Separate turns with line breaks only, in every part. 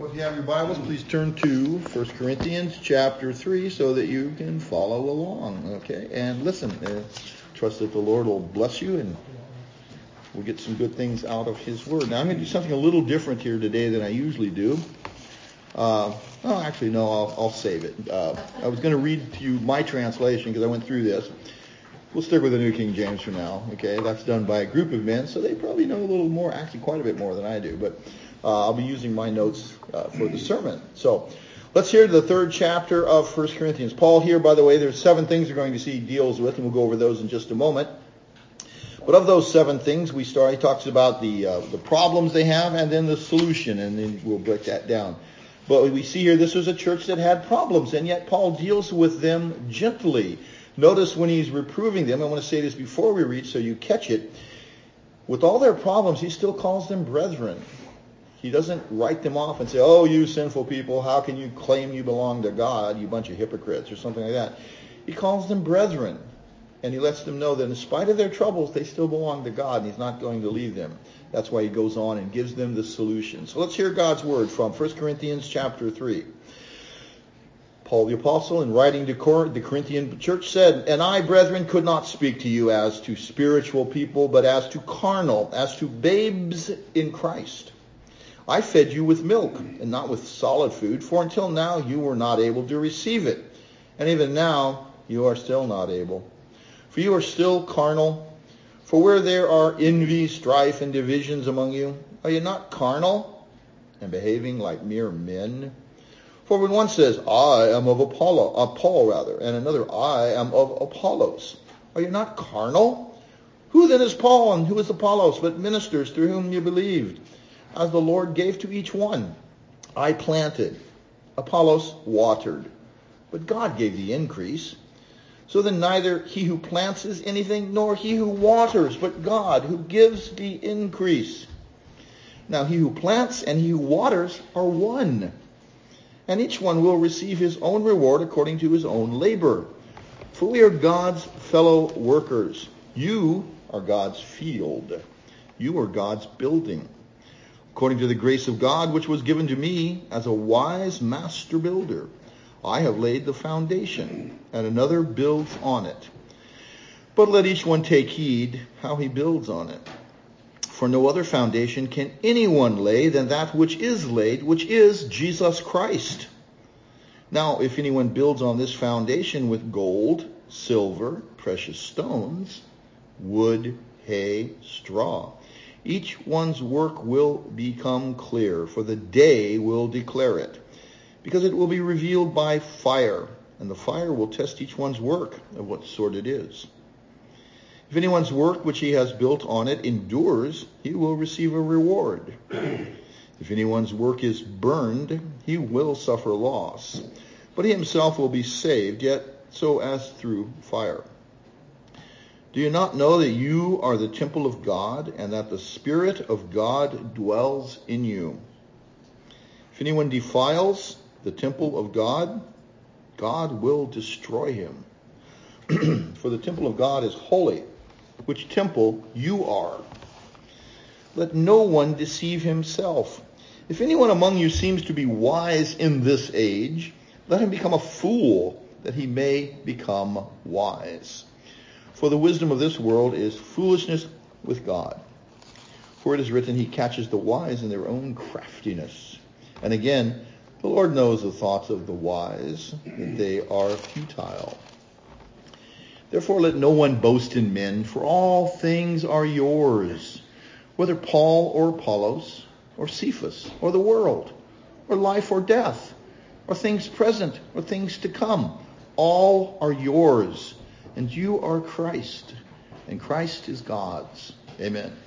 Well, if you have your Bibles, please turn to 1 Corinthians chapter 3 so that you can follow along, okay? And listen, trust that the Lord will bless you and we'll get some good things out of His Word. Now, I'm going to do something a little different here today than I usually do. I'll save it. I was going to read to you my translation because I went through this. We'll stick with the New King James for now, okay? That's done by a group of men, so they probably know a little more, actually quite a bit more than I do, but I'll be using my notes for the sermon. So let's hear the third chapter of 1 Corinthians. Paul here, by the way, there's 7 things you're going to see he deals with, and we'll go over those in just a moment. But of those 7 things, he talks about the problems they have and then the solution, and then we'll break that down. But we see here this was a church that had problems, and yet Paul deals with them gently. Notice when he's reproving them, I want to say this before we read so you catch it, with all their problems, he still calls them brethren. He doesn't write them off and say, oh, you sinful people, how can you claim you belong to God, you bunch of hypocrites, or something like that. He calls them brethren, and he lets them know that in spite of their troubles, they still belong to God, and he's not going to leave them. That's why he goes on and gives them the solution. So let's hear God's word from 1 Corinthians chapter 3. Paul the Apostle, in writing to the Corinthian church, said, And I, brethren, could not speak to you as to spiritual people, but as to carnal, as to babes in Christ. I fed you with milk, and not with solid food, for until now you were not able to receive it. And even now you are still not able. For you are still carnal. For where there are envy, strife, and divisions among you, are you not carnal and behaving like mere men? For when one says, I am of Paul, and another, I am of Apollos, are you not carnal? Who then is Paul and who is Apollos, but ministers through whom you believed, as the Lord gave to each one? I planted, Apollos watered, but God gave the increase. So then neither he who plants is anything, nor he who waters, but God who gives the increase. Now he who plants and he who waters are one, and each one will receive his own reward according to his own labor. For we are God's fellow workers. You are God's field. You are God's building. According to the grace of God which was given to me as a wise master builder, I have laid the foundation, and another builds on it. But let each one take heed how he builds on it. For no other foundation can anyone lay than that which is laid, which is Jesus Christ. Now, if anyone builds on this foundation with gold, silver, precious stones, wood, hay, straw, each one's work will become clear, for the day will declare it, because it will be revealed by fire, and the fire will test each one's work of what sort it is. If anyone's work which he has built on it endures, he will receive a reward. If anyone's work is burned, he will suffer loss, but he himself will be saved, yet so as through fire. Do you not know that you are the temple of God, and that the Spirit of God dwells in you? If anyone defiles the temple of God, God will destroy him. For the temple of God is holy, which temple you are. Let no one deceive himself. If anyone among you seems to be wise in this age, let him become a fool, that he may become wise. For the wisdom of this world is foolishness with God. For it is written, He catches the wise in their own craftiness. And again, the Lord knows the thoughts of the wise, that they are futile. Therefore let no one boast in men, for all things are yours, whether Paul or Apollos, or Cephas, or the world, or life or death, or things present, or things to come. All are yours, and you are Christ, and Christ is God's. Amen.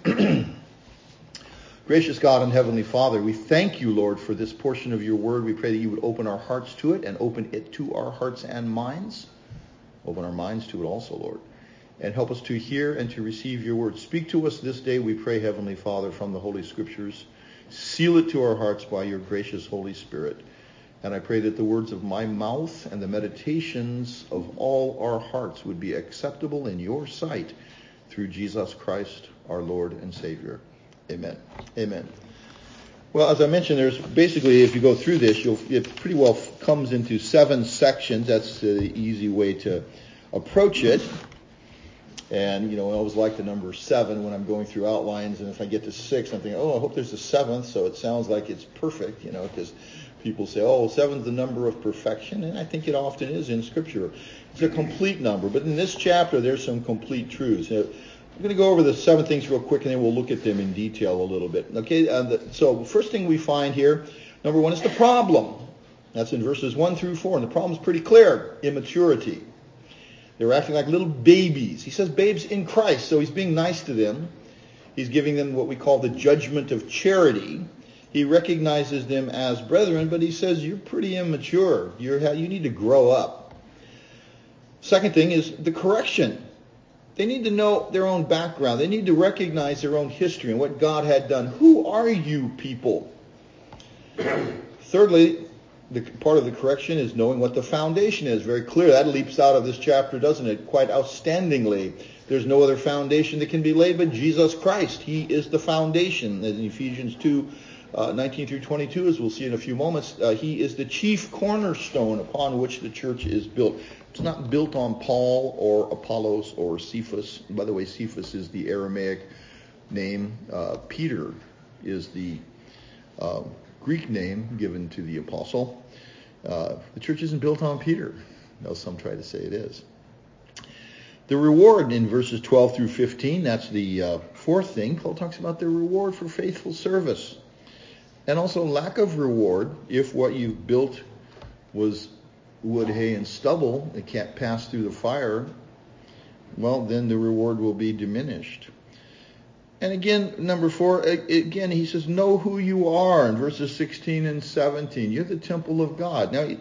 Gracious God and Heavenly Father, we thank you, Lord, for this portion of your word. We pray that you would open our hearts to it and open it to our hearts and minds. Open our minds to it also, Lord, and help us to hear and to receive your word. Speak to us this day, we pray, Heavenly Father, from the Holy Scriptures. Seal it to our hearts by your gracious Holy Spirit. And I pray that the words of my mouth and the meditations of all our hearts would be acceptable in your sight through Jesus Christ, our Lord and Savior. Amen. Amen. Well, as I mentioned, there's basically, if you go through this, it pretty well comes into 7 sections. That's the easy way to approach it. And, I always like the number 7 when I'm going through outlines. And if I get to 6, I'm thinking, I hope there's a 7th. So it sounds like it's perfect, because people say, 7's the number of perfection. And I think it often is in Scripture. It's a complete number. But in this chapter, there's some complete truths. I'm going to go over the 7 things real quick, and then we'll look at them in detail a little bit. Okay, so the first thing we find here, number 1, is the problem. That's in verses 1 through 4, and the problem's pretty clear: immaturity. They're acting like little babies. He says babes in Christ, so he's being nice to them. He's giving them what we call the judgment of charity. He recognizes them as brethren, but he says, you're pretty immature. You need to grow up. Second thing is the correction. They need to know their own background. They need to recognize their own history and what God had done. Who are you people? Thirdly, part of the correction is knowing what the foundation is. Very clear. That leaps out of this chapter, doesn't it? Quite outstandingly. There's no other foundation that can be laid but Jesus Christ. He is the foundation. In Ephesians 2, 19 through 22, as we'll see in a few moments, he is the chief cornerstone upon which the church is built. It's not built on Paul or Apollos or Cephas. By the way, Cephas is the Aramaic name. Peter is the Greek name given to the apostle. The church isn't built on Peter, though some try to say it is. The reward in verses 12 through 15, that's the fourth thing. Paul talks about the reward for faithful service. And also lack of reward if what you've built was wood, hay, and stubble. It can't pass through the fire. Well, then the reward will be diminished. And again, number 4, again, he says, know who you are in verses 16 and 17. You're the temple of God. Now,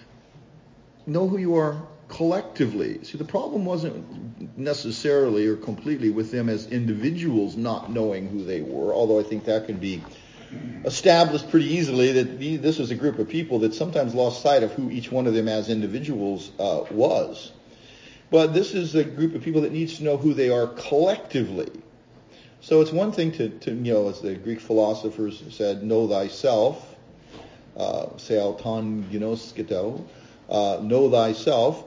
know who you are collectively. See, the problem wasn't necessarily or completely with them as individuals not knowing who they were, although I think that could be established pretty easily that this is a group of people that sometimes lost sight of who each one of them as individuals was. But this is a group of people that needs to know who they are collectively. So it's one thing to as the Greek philosophers said, know thyself, seauton gnoskito, know thyself.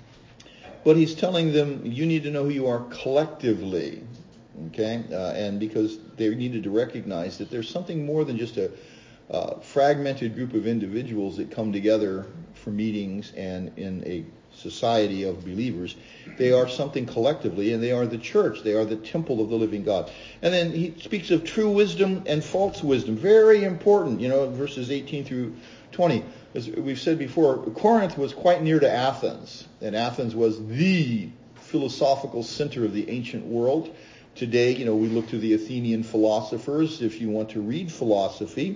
But he's telling them, you need to know who you are collectively. Okay, and because they needed to recognize that there's something more than just a fragmented group of individuals that come together for meetings and in a society of believers. They are something collectively, and they are the church. They are the temple of the living God. And then he speaks of true wisdom and false wisdom. Very important, verses 18 through 20. As we've said before, Corinth was quite near to Athens, and Athens was the philosophical center of the ancient world. Today, we look to the Athenian philosophers. If you want to read philosophy,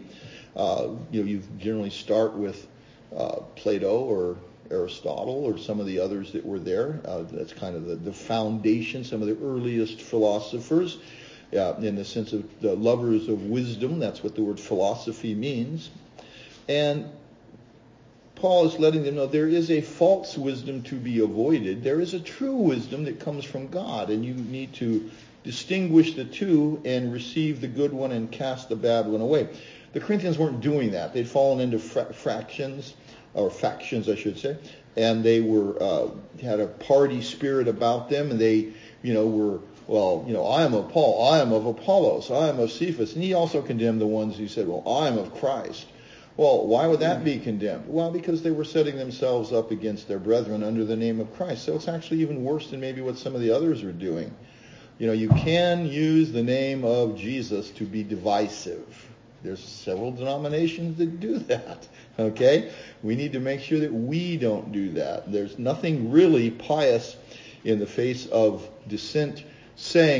you generally start with Plato or Aristotle or some of the others that were there. That's kind of the foundation, some of the earliest philosophers, in the sense of the lovers of wisdom. That's what the word philosophy means. And Paul is letting them know there is a false wisdom to be avoided. There is a true wisdom that comes from God, and you need to distinguish the two and receive the good one and cast the bad one away. The Corinthians weren't doing that. They'd fallen into factions, I should say, and they were had a party spirit about them, and they, were, I am of Paul, I am of Apollos, I am of Cephas, and he also condemned the ones who said, I am of Christ. Well, why would that be condemned? Well, because they were setting themselves up against their brethren under the name of Christ. So it's actually even worse than maybe what some of the others are doing. You can use the name of Jesus to be divisive. There's several denominations that do that, okay? We need to make sure that we don't do that. There's nothing really pious in the face of dissent saying,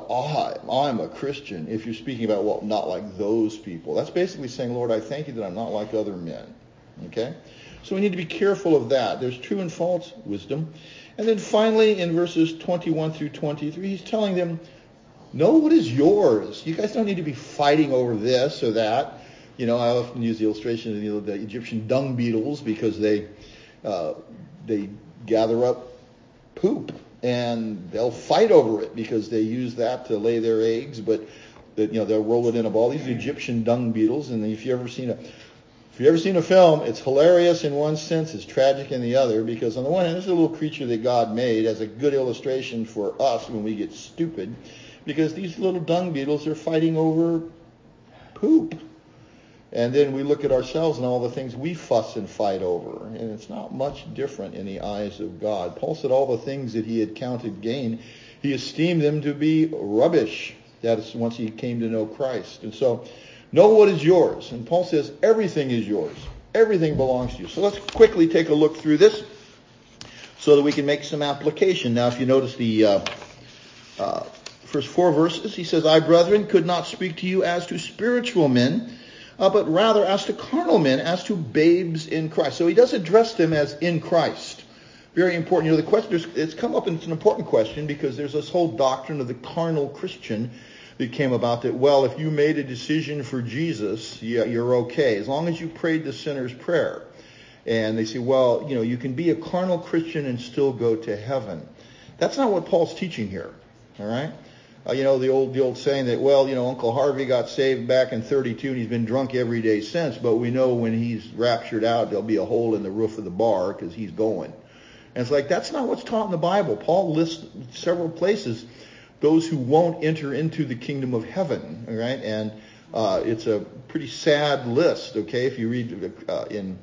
I'm a Christian, if you're speaking about, not like those people. That's basically saying, Lord, I thank you that I'm not like other men, okay? So we need to be careful of that. There's true and false wisdom. And then finally, in verses 21 through 23, he's telling them, know what is yours. You guys don't need to be fighting over this or that. I often use the illustration of the Egyptian dung beetles because they gather up poop and they'll fight over it because they use that to lay their eggs. But that they'll roll it in a ball. These are Egyptian dung beetles, and if you ever seen a film, it's hilarious in one sense, it's tragic in the other, because on the one hand, this is a little creature that God made as a good illustration for us when we get stupid, because these little dung beetles are fighting over poop. And then we look at ourselves and all the things we fuss and fight over, and it's not much different in the eyes of God. Paul said all the things that he had counted gain, he esteemed them to be rubbish. That is once he came to know Christ. And so, know what is yours. And Paul says everything is yours. Everything belongs to you. So let's quickly take a look through this so that we can make some application. Now, if you notice the first 4 verses, he says, I, brethren, could not speak to you as to spiritual men, but rather as to carnal men, as to babes in Christ. So he does address them as in Christ. Very important. The question, it's come up, and it's an important question, because there's this whole doctrine of the carnal Christian that came about that, well, if you made a decision for Jesus, you're okay, as long as you prayed the sinner's prayer. And they say, well, you can be a carnal Christian and still go to heaven. That's not what Paul's teaching here, all right? The old saying that, well, Uncle Harvey got saved back in 32 and he's been drunk every day since, but we know when he's raptured out, there'll be a hole in the roof of the bar because he's going. And it's like, that's not what's taught in the Bible. Paul lists several places those who won't enter into the kingdom of heaven, all right? And it's a pretty sad list, okay? If you read in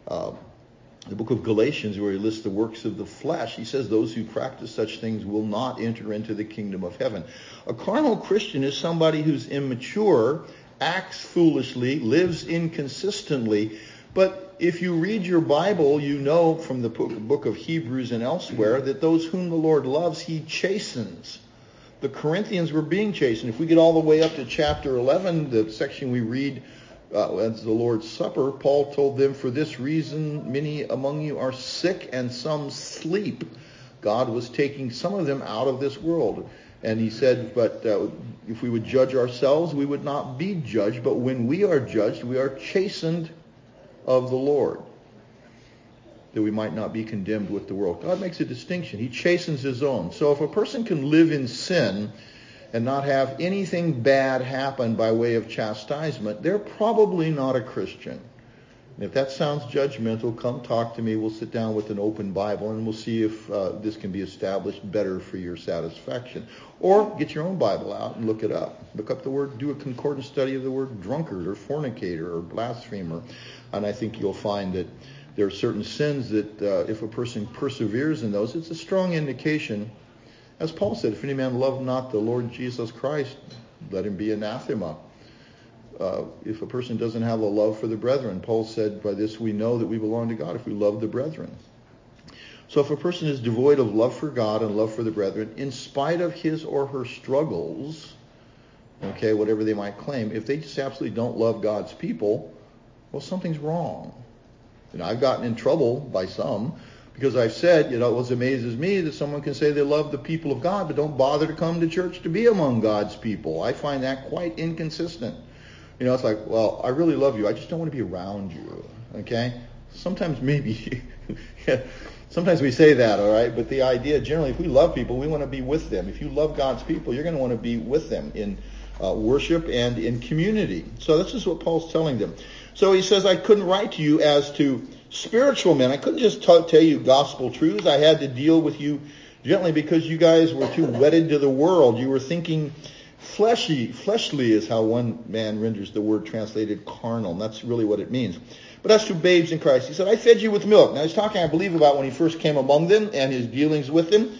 the book of Galatians, where he lists the works of the flesh, he says those who practice such things will not enter into the kingdom of heaven. A carnal Christian is somebody who's immature, acts foolishly, lives inconsistently. But if you read your Bible, you know from the book of Hebrews and elsewhere that those whom the Lord loves, he chastens. The Corinthians were being chastened. If we get all the way up to chapter 11, the section we read as the Lord's Supper, Paul told them, for this reason many among you are sick and some sleep. God was taking some of them out of this world. And he said, but if we would judge ourselves, we would not be judged. But when we are judged, we are chastened of the Lord, that we might not be condemned with the world. God makes a distinction. He chastens his own. So if a person can live in sin and not have anything bad happen by way of chastisement, they're probably not a Christian. And if that sounds judgmental, come talk to me. We'll sit down with an open Bible and we'll see if this can be established better for your satisfaction. Or get your own Bible out and look it up. Look up the word, do a concordance study of the word drunkard or fornicator or blasphemer. And I think you'll find that there are certain sins that if a person perseveres in those, it's a strong indication. As Paul said, if any man love not the Lord Jesus Christ, let him be anathema. If a person doesn't have a love for the brethren, Paul said, by this we know that we belong to God if we love the brethren. So if a person is devoid of love for God and love for the brethren, in spite of his or her struggles, okay, whatever they might claim, if they just absolutely don't love God's people, well, something's wrong. And I've gotten in trouble by some because I've said, it amazes me that someone can say they love the people of God but don't bother to come to church to be among God's people. I find that quite inconsistent. It's like, well, I really love you. I just don't want to be around you. Okay? Sometimes maybe, sometimes we say that, all right? But the idea, generally, if we love people, we want to be with them. If you love God's people, you're going to want to be with them in worship and in community. So this is what Paul's telling them. So he says, I couldn't write to you as to spiritual men. I couldn't just tell you gospel truths. I had to deal with you gently because you guys were too wedded to the world. You were thinking fleshly is how one man renders the word translated carnal. And that's really what it means. But as to babes in Christ, he said, I fed you with milk. Now he's talking, I believe, about when he first came among them and his dealings with them.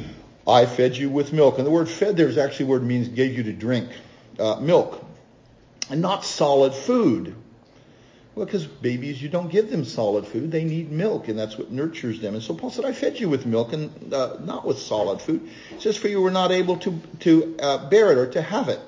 I fed you with milk. And the word fed there is actually word means gave you to drink. Milk. And not solid food. Well, because babies, you don't give them solid food. They need milk, and that's what nurtures them. And so Paul said, I fed you with milk and not with solid food. It says, for you were not able to bear it or to have it.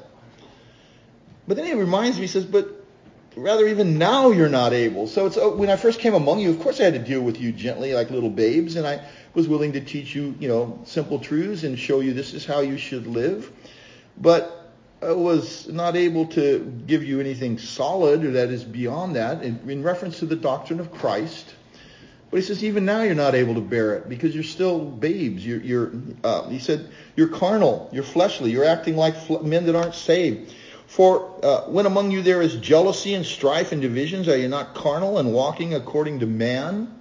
But then he reminds me, he says, but rather even now you're not able. So it's when I first came among you, of course I had to deal with you gently like little babes, and I was willing to teach you, simple truths and show you this is how you should live. But I was not able to give you anything solid or that is beyond that in reference to the doctrine of Christ. But he says, even now you're not able to bear it because you're still babes. He said, you're carnal, you're fleshly, you're acting like men that aren't saved. For when among you there is jealousy and strife and divisions, are you not carnal and walking according to man?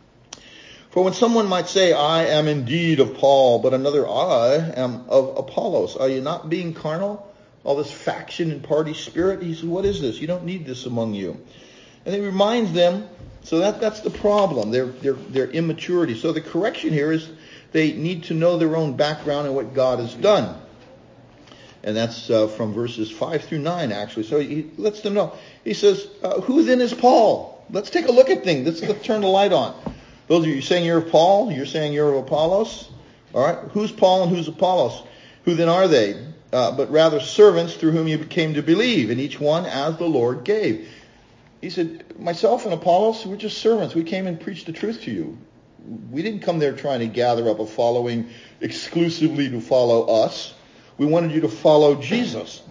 For when someone might say, I am indeed of Paul, but another, I am of Apollos, are you not being carnal? All this faction and party spirit. He says, what is this? You don't need this among you. And he reminds them, so that's the problem, their immaturity. So the correction here is they need to know their own background and what God has done. And that's from verses 5 through 9, actually. So he lets them know. He says, who then is Paul? Let's take a look at things. Let's turn the light on. Those of you saying you're of Paul, you're saying you're of Apollos. All right, who's Paul and who's Apollos? Who then are they? But rather servants through whom you came to believe, and each one as the Lord gave. He said, myself and Apollos, we're just servants. We came and preached the truth to you. We didn't come there trying to gather up a following exclusively to follow us. We wanted you to follow Jesus.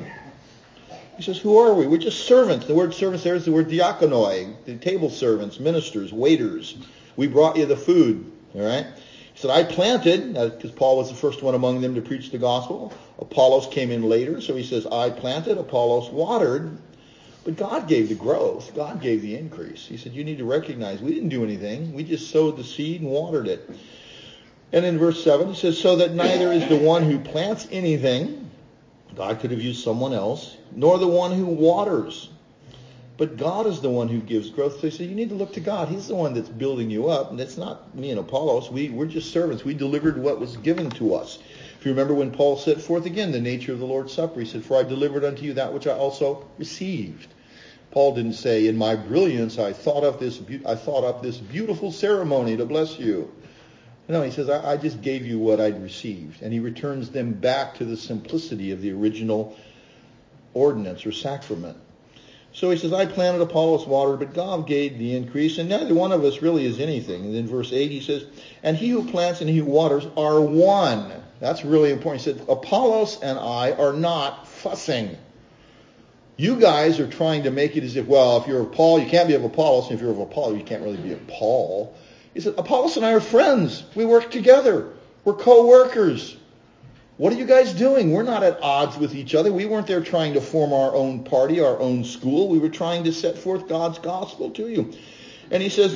He says, who are we? We're just servants. The word servants there is the word diakonoi, the table servants, ministers, waiters. We brought you the food. All right? He said, I planted, because Paul was the first one among them to preach the gospel. Apollos came in later, so he says, I planted, Apollos watered, but God gave the growth. God gave the increase. He said, you need to recognize we didn't do anything. We just sowed the seed and watered it. And in verse 7, he says, so that neither is the one who plants anything, God could have used someone else, nor the one who waters. But God is the one who gives growth. So he said, you need to look to God. He's the one that's building you up. And it's not me and Apollos. We're just servants. We delivered what was given to us. If you remember when Paul set forth again the nature of the Lord's Supper, he said, for I delivered unto you that which I also received. Paul didn't say, in my brilliance I thought up this beautiful ceremony to bless you. No, he says, I just gave you what I'd received. And he returns them back to the simplicity of the original ordinance or sacrament. So he says, I planted, Apollos watered, but God gave the increase, and neither one of us really is anything. And then verse 8 he says, and he who plants and he who waters are one. That's really important. He said, Apollos and I are not fussing. You guys are trying to make it as if, well, if you're of Paul, you can't be of Apollos, and if you're of Apollos, you can't really be of Paul. He said, Apollos and I are friends. We work together. We're co-workers. What are you guys doing? We're not at odds with each other. We weren't there trying to form our own party, our own school. We were trying to set forth God's gospel to you. And he says,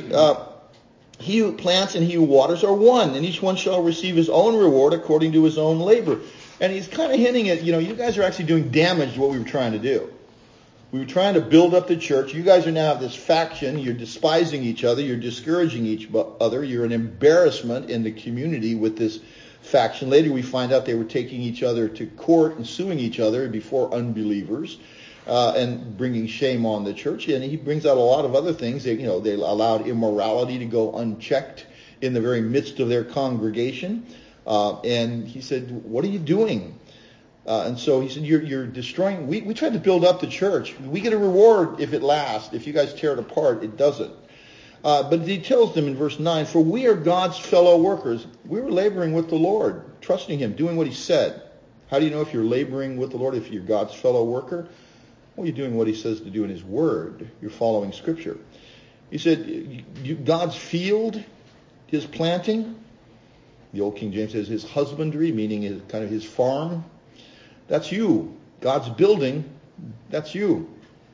he who plants and he who waters are one, and each one shall receive his own reward according to his own labor. And he's kind of hinting at, you guys are actually doing damage to what we were trying to do. We were trying to build up the church. You guys are now this faction. You're despising each other. You're discouraging each other. You're an embarrassment in the community with this faction. Later we find out they were taking each other to court and suing each other before unbelievers and bringing shame on the church. And he brings out a lot of other things. They allowed immorality to go unchecked in the very midst of their congregation. And he said, what are you doing? And so he said, you're destroying. We tried to build up the church. We get a reward if it lasts. If you guys tear it apart, it doesn't. But he tells them in verse 9, for we are God's fellow workers. We were laboring with the Lord, trusting him, doing what he said. How do you know if you're laboring with the Lord, if you're God's fellow worker? Well, you're doing what he says to do in his word. You're following Scripture. He said, God's field, his planting. The old King James says his husbandry, meaning kind of his farm. That's you. God's building, that's you.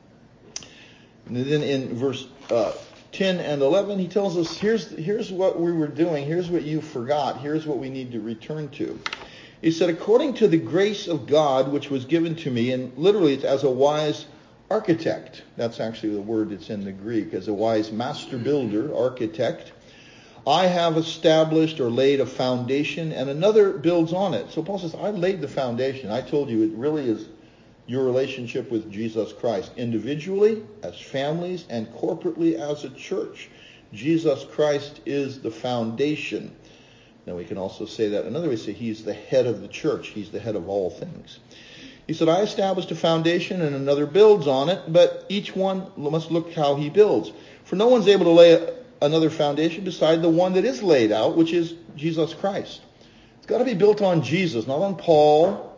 And then in verse 10 and 11, he tells us, here's what we were doing, here's what you forgot, here's what we need to return to. He said, according to the grace of God which was given to me, and literally it's as a wise architect. That's actually the word that's in the Greek, as a wise master builder, architect. I have established or laid a foundation, and another builds on it. So Paul says, I laid the foundation. I told you it really is your relationship with Jesus Christ, individually, as families, and corporately as a church. Jesus Christ is the foundation. Now we can also say that another way, say he's the head of the church. He's the head of all things. He said, I established a foundation and another builds on it, but each one must look how he builds. For no one's able to lay another foundation beside the one that is laid out, which is Jesus Christ. It's got to be built on Jesus, not on Paul,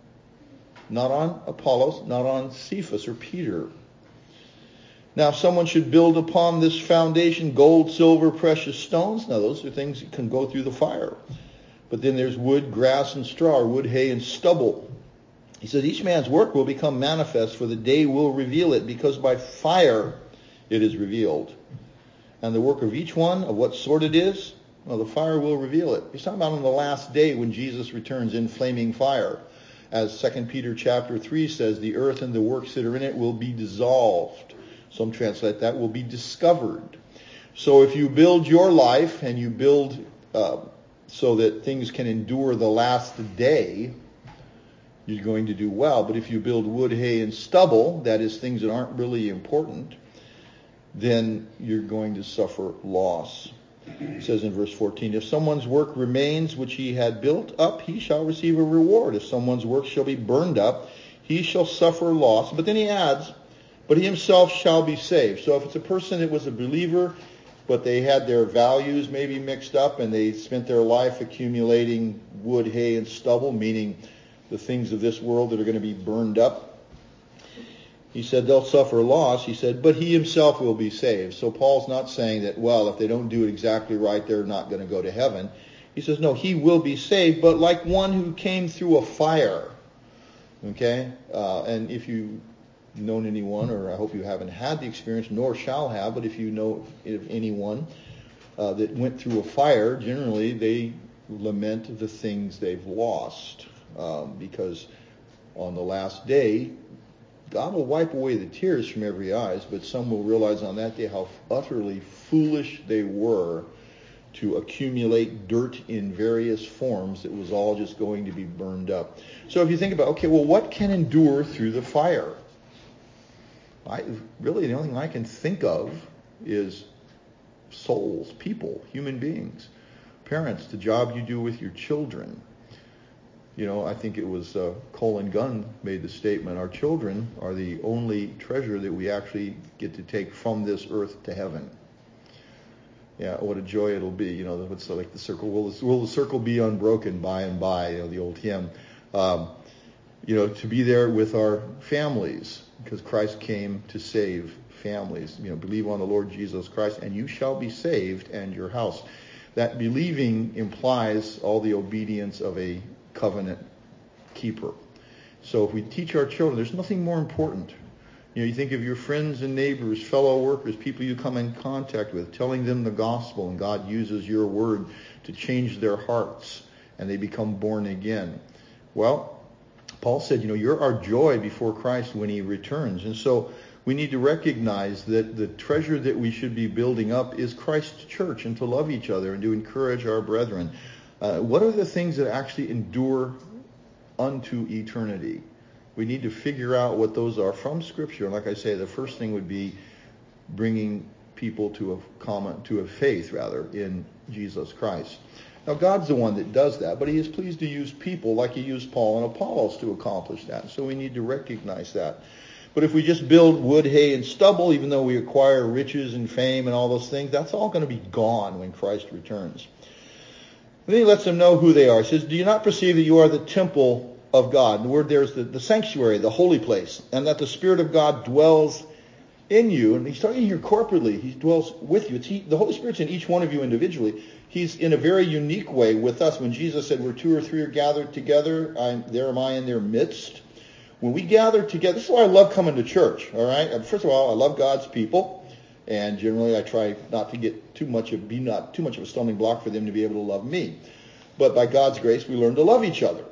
not on Apollos, not on Cephas or Peter. Now, if someone should build upon this foundation gold, silver, precious stones, now those are things that can go through the fire. But then there's wood, grass, and straw, or wood, hay, and stubble. He says, each man's work will become manifest, for the day will reveal it, because by fire it is revealed. And the work of each one, of what sort it is, well, the fire will reveal it. He's talking about on the last day when Jesus returns in flaming fire. As 2 Peter chapter 3 says, the earth and the works that are in it will be dissolved. Some translate that will be discovered. So if you build your life and you build so that things can endure the last day, you're going to do well. But if you build wood, hay, and stubble, that is things that aren't really important, then you're going to suffer loss. It says in verse 14, if someone's work remains which he had built up, he shall receive a reward. If someone's work shall be burned up, he shall suffer loss. But then he adds, but he himself shall be saved. So if it's a person that was a believer, but they had their values maybe mixed up and they spent their life accumulating wood, hay, and stubble, meaning the things of this world that are going to be burned up, he said they'll suffer loss. He said, but he himself will be saved. So Paul's not saying that, well, if they don't do it exactly right, they're not going to go to heaven. He says, no, he will be saved, but like one who came through a fire. Okay? And if you've known anyone, or I hope you haven't had the experience, nor shall have, but if you know of anyone that went through a fire, generally they lament the things they've lost. Because on the last day, God will wipe away the tears from every eyes, but some will realize on that day how utterly foolish they were to accumulate dirt in various forms that was all just going to be burned up. So if you think about, okay, well, what can endure through the fire? Really, the only thing I can think of is souls, people, human beings. Parents, the job you do with your children. You know, I think it was Colin Gunn made the statement, our children are the only treasure that we actually get to take from this earth to heaven. Yeah, what a joy it'll be. You know, it's like the circle, will the circle be unbroken by and by, you know, the old hymn. You know, to be there with our families, because Christ came to save families. You know, believe on the Lord Jesus Christ, and you shall be saved, and your house. That believing implies all the obedience of a covenant keeper. So if we teach our children, there's nothing more important. You know, you think of your friends and neighbors, fellow workers, people you come in contact with, telling them the gospel, and God uses your word to change their hearts, and they become born again. Well, Paul said, you know, you're our joy before Christ when he returns. And so we need to recognize that the treasure that we should be building up is Christ's church, and to love each other and to encourage our brethren. What are the things that actually endure unto eternity? We need to figure out what those are from Scripture. And like I say, the first thing would be bringing people to a faith in Jesus Christ. Now, God's the one that does that, but he is pleased to use people like he used Paul and Apollos to accomplish that. So we need to recognize that. But if we just build wood, hay, and stubble, even though we acquire riches and fame and all those things, that's all going to be gone when Christ returns. And then he lets them know who they are. He says, do you not perceive that you are the temple of God? The word there is the sanctuary, the holy place, and that the Spirit of God dwells in you. And he's talking here corporately. He dwells with you. The Holy Spirit's in each one of you individually. He's in a very unique way with us. When Jesus said, where 2 or 3 are gathered together, there am I in their midst. When we gather together, this is why I love coming to church, all right? First of all, I love God's people. And generally, I try not to get be not too much of a stumbling block for them to be able to love me. But by God's grace, we learn to love each other.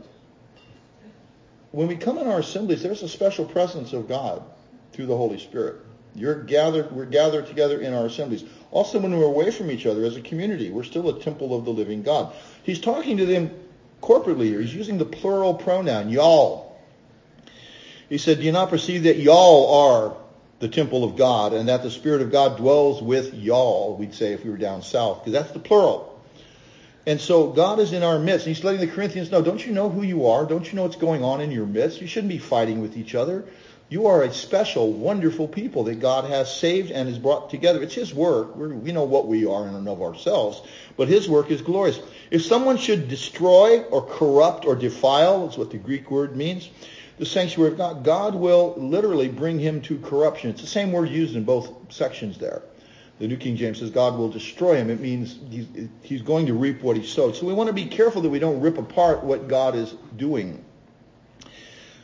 When we come in our assemblies, there's a special presence of God through the Holy Spirit. We're gathered together in our assemblies. Also, when we're away from each other as a community, we're still a temple of the living God. He's talking to them corporately here. He's using the plural pronoun, y'all. He said, do you not perceive that y'all are the temple of God, and that the Spirit of God dwells with y'all, we'd say if we were down south, because that's the plural. And so God is in our midst. He's letting the Corinthians know, don't you know who you are? Don't you know what's going on in your midst? You shouldn't be fighting with each other. You are a special, wonderful people that God has saved and has brought together. It's his work. We know what we are in and of ourselves, but his work is glorious. If someone should destroy or corrupt or defile, that's what the Greek word means, the sanctuary of God, God will literally bring him to corruption. It's the same word used in both sections there. The New King James says God will destroy him. It means he's going to reap what he sowed. So we want to be careful that we don't rip apart what God is doing.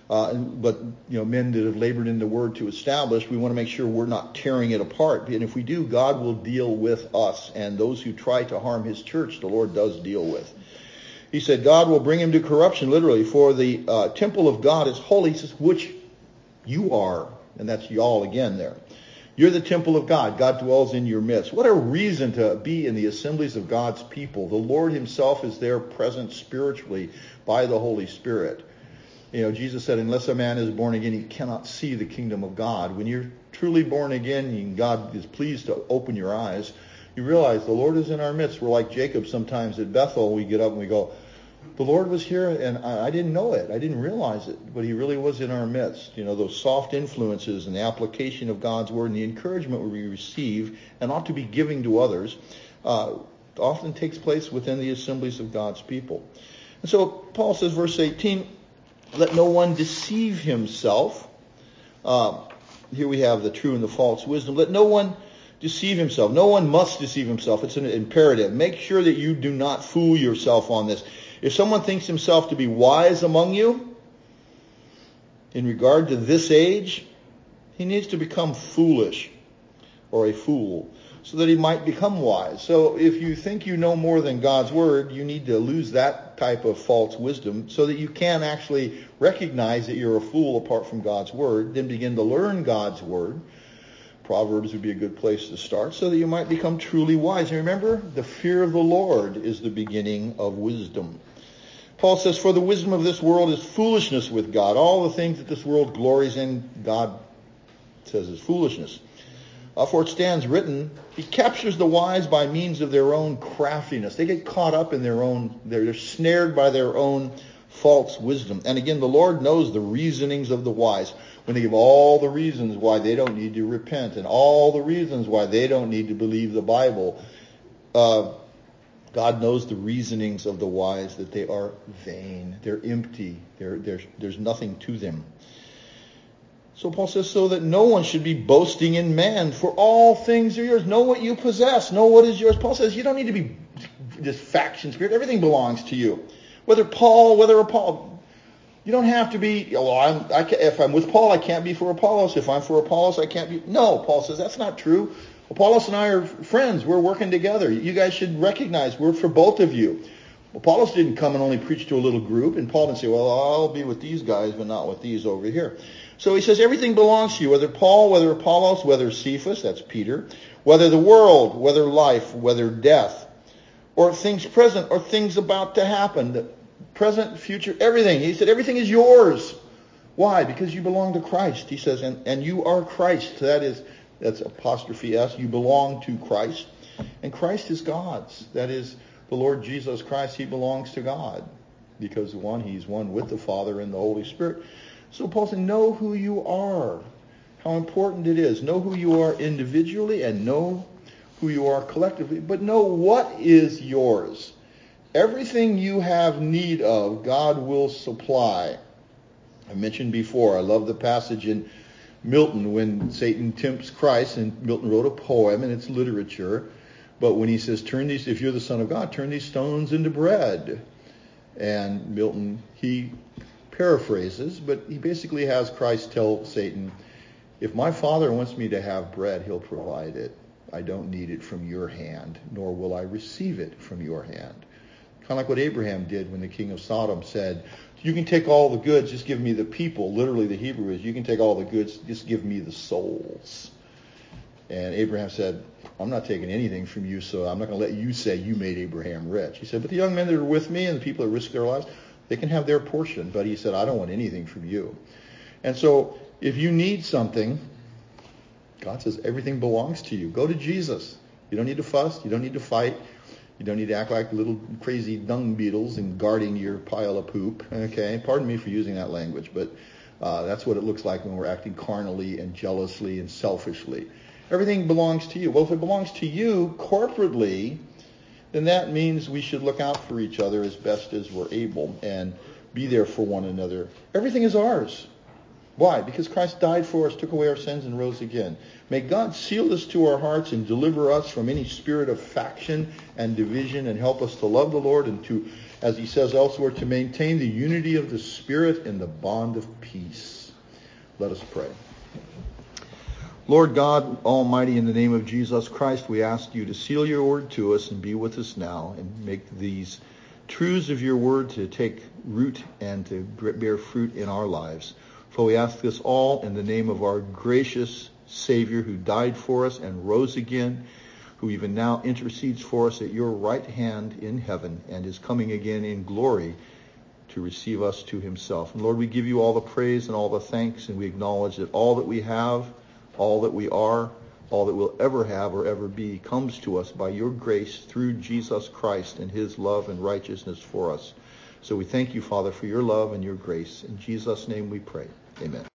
But men that have labored in the word to establish, we want to make sure we're not tearing it apart. And if we do, God will deal with us. And those who try to harm his church, the Lord does deal with. He said God will bring him to corruption, literally. For the temple of God is holy, he says, which you are. And that's y'all again there. You're the temple of God. God dwells in your midst. What a reason to be in the assemblies of God's people. The Lord himself is there present spiritually by the Holy Spirit. Jesus said, unless a man is born again, he cannot see the kingdom of God. When you're truly born again and God is pleased to open your eyes, you realize the Lord is in our midst. We're like Jacob sometimes at Bethel. We get up and we go, the Lord was here and I didn't know it. I didn't realize it, but he really was in our midst. Those soft influences and the application of God's word and the encouragement we receive and ought to be giving to others often takes place within the assemblies of God's people. And so Paul says, verse 18, let no one deceive himself. Here we have the true and the false wisdom. Let no one deceive himself. No one must deceive himself. It's an imperative. Make sure that you do not fool yourself on this. If someone thinks himself to be wise among you, in regard to this age, he needs to become foolish or a fool so that he might become wise. So if you think you know more than God's word, you need to lose that type of false wisdom so that you can actually recognize that you're a fool apart from God's word, then begin to learn God's word. Proverbs would be a good place to start so that you might become truly wise. And remember, the fear of the Lord is the beginning of wisdom. Paul says, for the wisdom of this world is foolishness with God. All the things that this world glories in, God says is foolishness. For it stands written, he captures the wise by means of their own craftiness. They get caught up in they're snared by their own false wisdom. And again, the Lord knows the reasonings of the wise. When they give all the reasons why they don't need to repent and all the reasons why they don't need to believe the Bible, God knows the reasonings of the wise, that they are vain. They're empty. There's nothing to them. So Paul says, so that no one should be boasting in man, for all things are yours. Know what you possess. Know what is yours. Paul says you don't need to be this faction spirit. Everything belongs to you. Whether Apollos. You don't have to be, if I'm with Paul, I can't be for Apollos. If I'm for Apollos, I can't be. No, Paul says that's not true. Apollos and I are friends. We're working together. You guys should recognize we're for both of you. Apollos didn't come and only preach to a little group, and Paul didn't say, well, I'll be with these guys, but not with these over here. So he says everything belongs to you, whether Paul, whether Apollos, whether Cephas, that's Peter, whether the world, whether life, whether death, or things present or things about to happen, the present, future, everything. He said everything is yours. Why? Because you belong to Christ. He says, and you are Christ. That's apostrophe S. You belong to Christ. And Christ is God's. That is the Lord Jesus Christ. He belongs to God. Because he's one with the Father and the Holy Spirit. So Paul said, know who you are. How important it is. Know who you are individually and know who you are collectively. But know what is yours. Everything you have need of, God will supply. I mentioned before, I love the passage in Milton when Satan tempts Christ, and Milton wrote a poem, and it's literature. But when he says, if you're the Son of God, turn these stones into bread. And Milton, he paraphrases, but he basically has Christ tell Satan, if my Father wants me to have bread, he'll provide it. I don't need it from your hand, nor will I receive it from your hand. Kind of like what Abraham did when the king of Sodom said, you can take all the goods, just give me the people. Literally the Hebrew is, you can take all the goods, just give me the souls. And Abraham said, I'm not taking anything from you, so I'm not going to let you say you made Abraham rich. He said, but the young men that are with me and the people that risk their lives, they can have their portion. But he said, I don't want anything from you. And so if you need something, God says everything belongs to you. Go to Jesus. You don't need to fuss. You don't need to fight. You don't need to act like little crazy dung beetles and guarding your pile of poop. Okay, pardon me for using that language, but that's what it looks like when we're acting carnally and jealously and selfishly. Everything belongs to you. Well, if it belongs to you corporately, then that means we should look out for each other as best as we're able and be there for one another. Everything is ours. Why? Because Christ died for us, took away our sins, and rose again. May God seal this to our hearts and deliver us from any spirit of faction and division and help us to love the Lord and as he says elsewhere, to maintain the unity of the Spirit in the bond of peace. Let us pray. Lord God Almighty, in the name of Jesus Christ, we ask you to seal your word to us and be with us now and make these truths of your word to take root and to bear fruit in our lives. For we ask this all in the name of our gracious Savior who died for us and rose again, who even now intercedes for us at your right hand in heaven and is coming again in glory to receive us to himself. And Lord, we give you all the praise and all the thanks, and we acknowledge that all that we have, all that we are, all that we'll ever have or ever be comes to us by your grace through Jesus Christ and his love and righteousness for us. So we thank you, Father, for your love and your grace. In Jesus' name we pray. Amen.